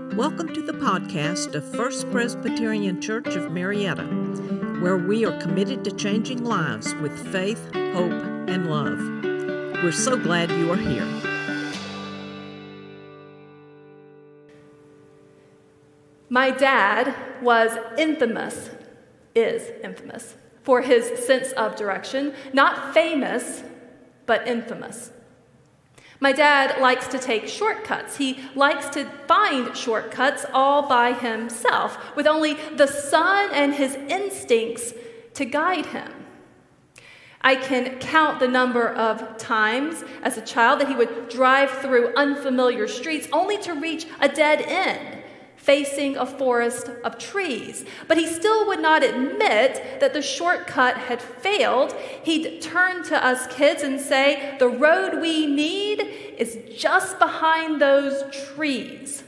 Welcome to the podcast of First Presbyterian Church of Marietta, where we are committed to changing lives with faith, hope, and love. We're so glad you are here. My dad is infamous for his sense of direction, not famous, but infamous. My dad likes to take shortcuts. He likes to find shortcuts all by himself, with only the sun and his instincts to guide him. I can count the number of times as a child that he would drive through unfamiliar streets only to reach a dead end, facing a forest of trees. But he still would not admit that the shortcut had failed. He'd turn to us kids and say, "The road we need is just behind those trees."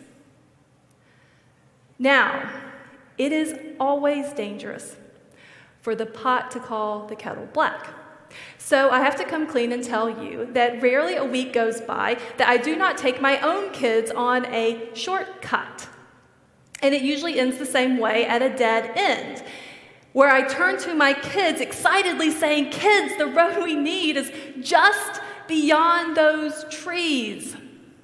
Now, it is always dangerous for the pot to call the kettle black. So I have to come clean and tell you that rarely a week goes by that I do not take my own kids on a shortcut. And it usually ends the same way, at a dead end, where I turn to my kids excitedly saying, "Kids, the road we need is just beyond those trees."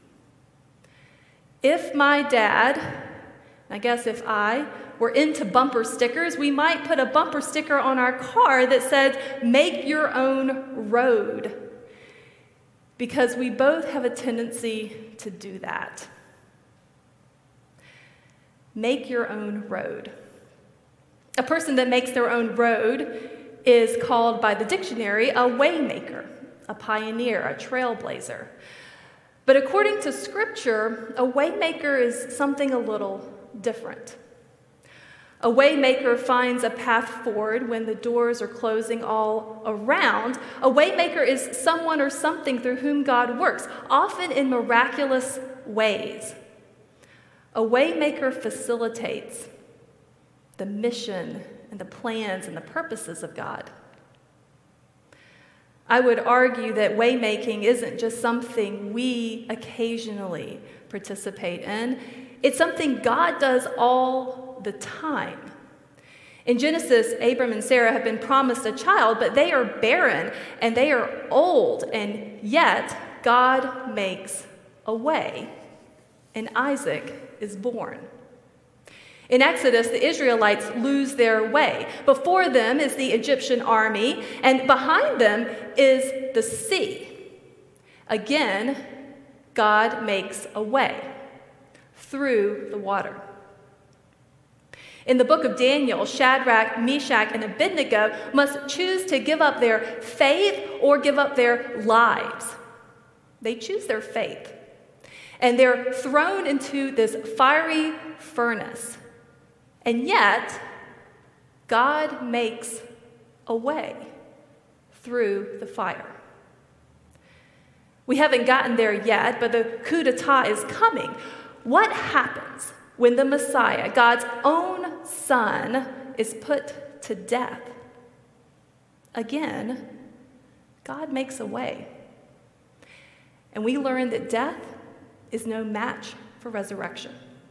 If my dad, I guess if I, were into bumper stickers, we might put a bumper sticker on our car that said, "Make your own road," because we both have a tendency to do that. Make your own road. A person that makes their own road is called by the dictionary a waymaker, a pioneer, a trailblazer. But according to Scripture, a waymaker is something a little different. A waymaker finds a path forward when the doors are closing all around. A waymaker is someone or something through whom God works, often in miraculous ways. A waymaker facilitates the mission and the plans and the purposes of God. I would argue that waymaking isn't just something we occasionally participate in. It's something God does all the time. In Genesis, Abram and Sarah have been promised a child, but they are barren and they are old, and yet God makes a way, and Isaac is born. In Exodus, the Israelites lose their way. Before them is the Egyptian army, and behind them is the sea. Again, God makes a way through the water. In the book of Daniel, Shadrach, Meshach, and Abednego must choose to give up their faith or give up their lives. They choose their faith. And they're thrown into this fiery furnace. And yet, God makes a way through the fire. We haven't gotten there yet, but the coup d'etat is coming. What happens when the Messiah, God's own Son, is put to death? Again, God makes a way. And we learn that death is no match for resurrection.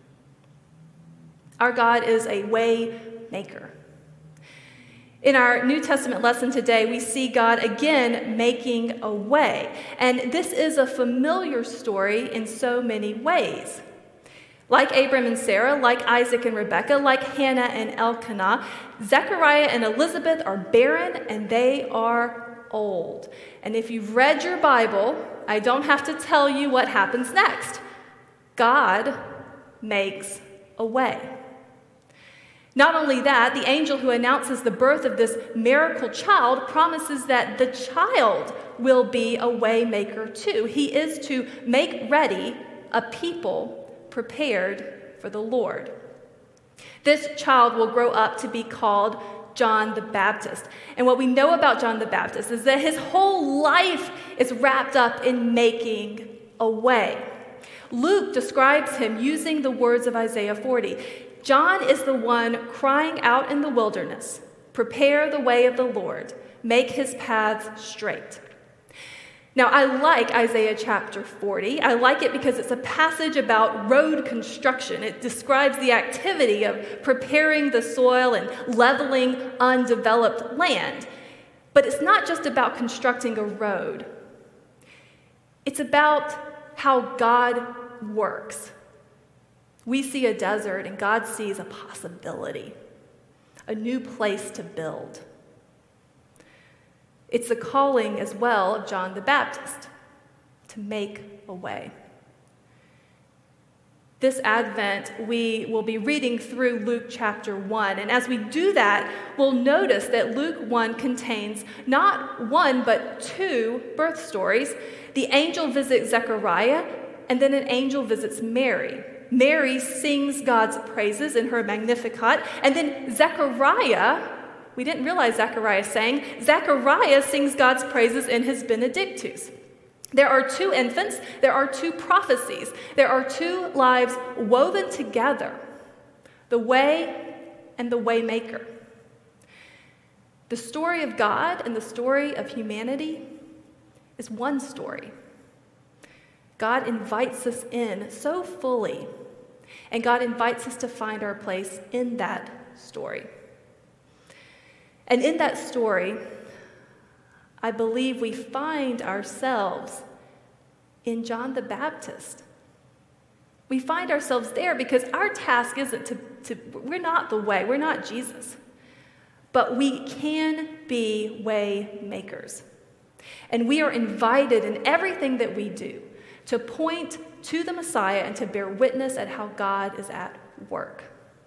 Our God is a way maker. In our New Testament lesson today, we see God again making a way. And this is a familiar story in so many ways. Like Abram and Sarah, like Isaac and Rebekah, like Hannah and Elkanah, Zechariah and Elizabeth are barren and they are old. And if you've read your Bible, I don't have to tell you what happens next. God makes a way. Not only that, the angel who announces the birth of this miracle child promises that the child will be a way maker too. He is to make ready a people prepared for the Lord. This child will grow up to be called John the Baptist. And what we know about John the Baptist is that his whole life is wrapped up in making a way. Luke describes him using the words of Isaiah 40. John is the one crying out in the wilderness, "Prepare the way of the Lord, make his paths straight." Now, I like Isaiah chapter 40. I like it because it's a passage about road construction. It describes the activity of preparing the soil and leveling undeveloped land. But it's not just about constructing a road. It's about how God works. We see a desert and God sees a possibility, a new place to build. It's the calling as well of John the Baptist to make a way. This Advent, we will be reading through Luke chapter 1. And as we do that, we'll notice that Luke 1 contains not one, but two birth stories. The angel visits Zechariah, and then an angel visits Mary. Mary sings God's praises in her Magnificat, and then Zechariah, we didn't realize Zechariah sang, Zechariah sings God's praises in his Benedictus. There are two infants, there are two prophecies, there are two lives woven together, the way and the waymaker. The story of God and the story of humanity is one story. God invites us in so fully, and God invites us to find our place in that story. And in that story, I believe we find ourselves in John the Baptist. We find ourselves there because our task isn't we're not the way, we're not Jesus, but we can be way makers. And we are invited in everything that we do to point to the Messiah and to bear witness at how God is at work.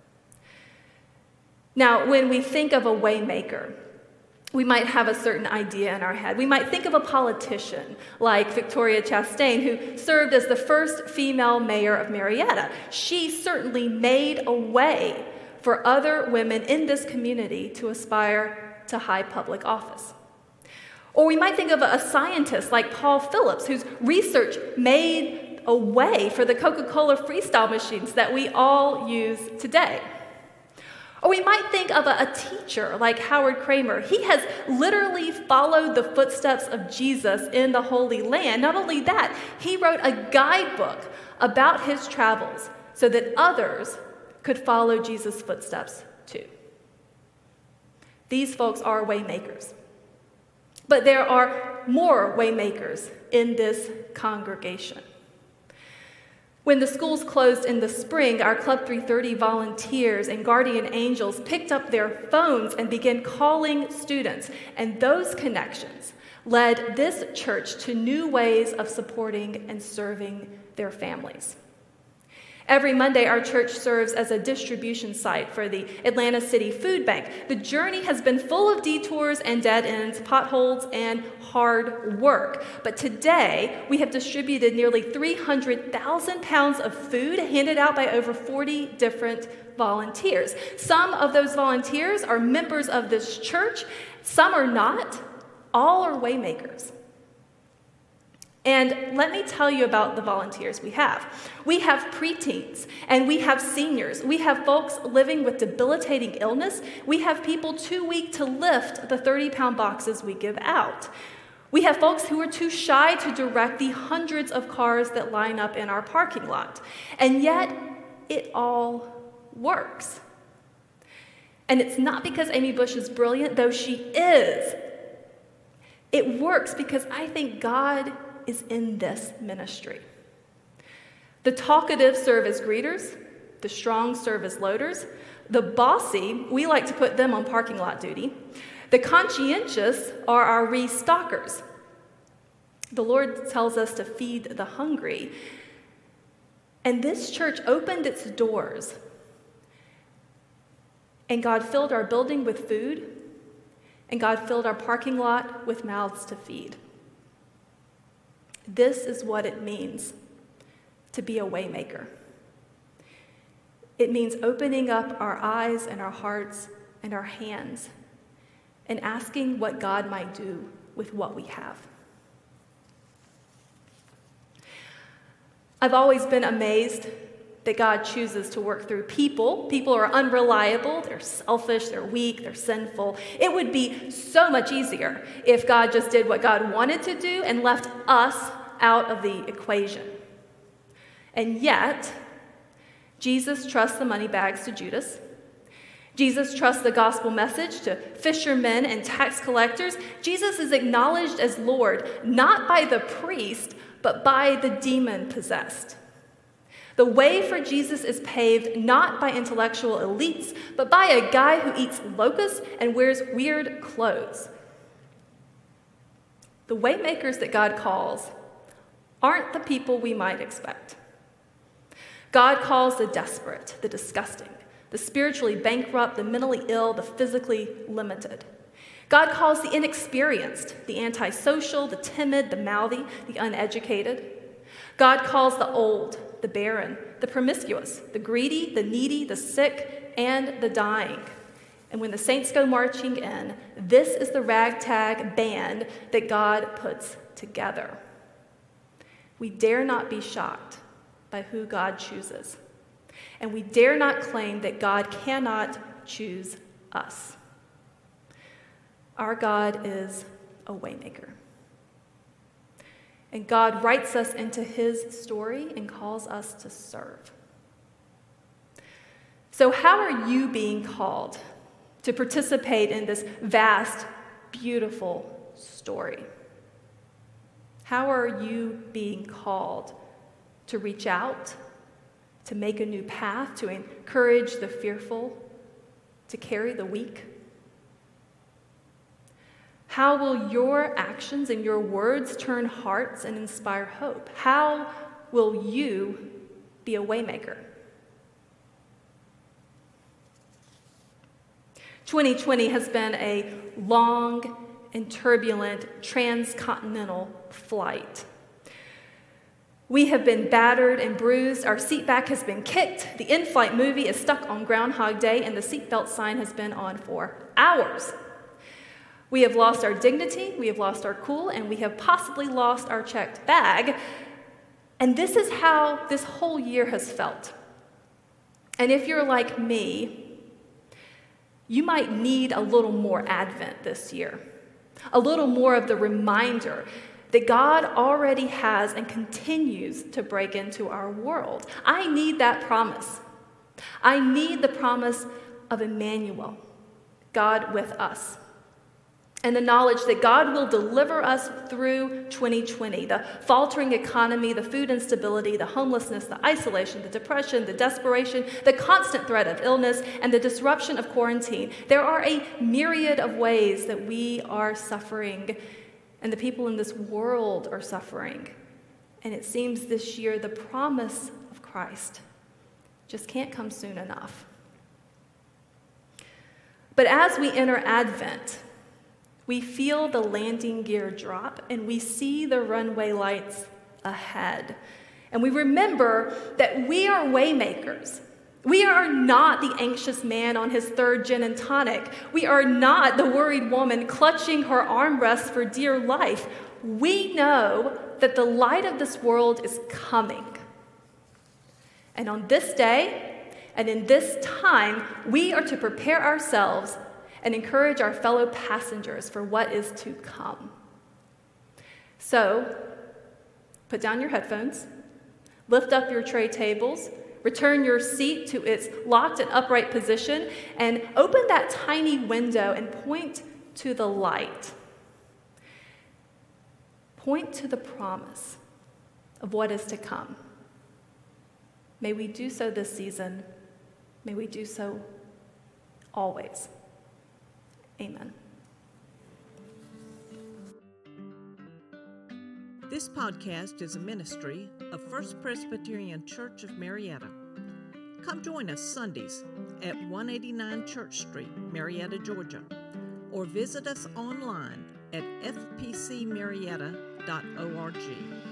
Now, when we think of a waymaker, we might have a certain idea in our head. We might think of a politician like Victoria Chastain, who served as the first female mayor of Marietta. She certainly made a way for other women in this community to aspire to high public office. Or we might think of a scientist like Paul Phillips, whose research made a way for the Coca-Cola Freestyle machines that we all use today. Or we might think of a teacher like Howard Kramer. He has literally followed the footsteps of Jesus in the Holy Land. Not only that, he wrote a guidebook about his travels so that others could follow Jesus' footsteps too. These folks are waymakers. But there are more waymakers in this congregation. When the schools closed in the spring, our Club 330 volunteers and guardian angels picked up their phones and began calling students. And those connections led this church to new ways of supporting and serving their families. Every Monday, our church serves as a distribution site for the Atlanta City Food Bank. The journey has been full of detours and dead ends, potholes, and hard work. But today, we have distributed nearly 300,000 pounds of food handed out by over 40 different volunteers. Some of those volunteers are members of this church. Some are not. All are waymakers. And let me tell you about the volunteers we have. We have preteens, and we have seniors. We have folks living with debilitating illness. We have people too weak to lift the 30-pound boxes we give out. We have folks who are too shy to direct the hundreds of cars that line up in our parking lot. And yet, it all works. And it's not because Amy Bush is brilliant, though she is. It works because I think God is in this ministry. The talkative serve as greeters, the strong serve as loaders, the bossy, we like to put them on parking lot duty, the conscientious are our restockers. The Lord tells us to feed the hungry, and this church opened its doors, and God filled our building with food, and God filled our parking lot with mouths to feed. This is what it means to be a waymaker. It means opening up our eyes and our hearts and our hands and asking what God might do with what we have. I've always been amazed that God chooses to work through people. People are unreliable, they're selfish, they're weak, they're sinful. It would be so much easier if God just did what God wanted to do and left us out of the equation. And yet, Jesus trusts the money bags to Judas. Jesus trusts the gospel message to fishermen and tax collectors. Jesus is acknowledged as Lord, not by the priest, but by the demon-possessed. The way for Jesus is paved not by intellectual elites, but by a guy who eats locusts and wears weird clothes. The waymakers that God calls aren't the people we might expect. God calls the desperate, the disgusting, the spiritually bankrupt, the mentally ill, the physically limited. God calls the inexperienced, the antisocial, the timid, the mouthy, the uneducated. God calls the old, the barren, the promiscuous, the greedy, the needy, the sick, and the dying. And when the saints go marching in, this is the ragtag band that God puts together. We dare not be shocked by who God chooses. And we dare not claim that God cannot choose us. Our God is a waymaker. And God writes us into his story and calls us to serve. So how are you being called to participate in this vast, beautiful story? How are you being called to reach out, to make a new path, to encourage the fearful, to carry the weak? How will your actions and your words turn hearts and inspire hope? How will you be a waymaker? 2020 has been a long and turbulent transcontinental flight. We have been battered and bruised. Our seat back has been kicked. The in-flight movie is stuck on Groundhog Day, and the seatbelt sign has been on for hours. We have lost our dignity, we have lost our cool, and we have possibly lost our checked bag. And this is how this whole year has felt. And if you're like me, you might need a little more Advent this year, a little more of the reminder that God already has and continues to break into our world. I need that promise. I need the promise of Emmanuel, God with us. And the knowledge that God will deliver us through 2020, the faltering economy, the food instability, the homelessness, the isolation, the depression, the desperation, the constant threat of illness, and the disruption of quarantine. There are a myriad of ways that we are suffering, and the people in this world are suffering. And it seems this year the promise of Christ just can't come soon enough. But as we enter Advent, we feel the landing gear drop, and we see the runway lights ahead. And we remember that we are waymakers. We are not the anxious man on his third gin and tonic. We are not the worried woman clutching her armrest for dear life. We know that the light of this world is coming. And on this day, and in this time, we are to prepare ourselves and encourage our fellow passengers for what is to come. So, put down your headphones, lift up your tray tables, return your seat to its locked and upright position, and open that tiny window and point to the light. Point to the promise of what is to come. May we do so this season. May we do so always. Amen. This podcast is a ministry of First Presbyterian Church of Marietta. Come join us Sundays at 189 Church Street, Marietta, Georgia, or visit us online at fpcmarietta.org.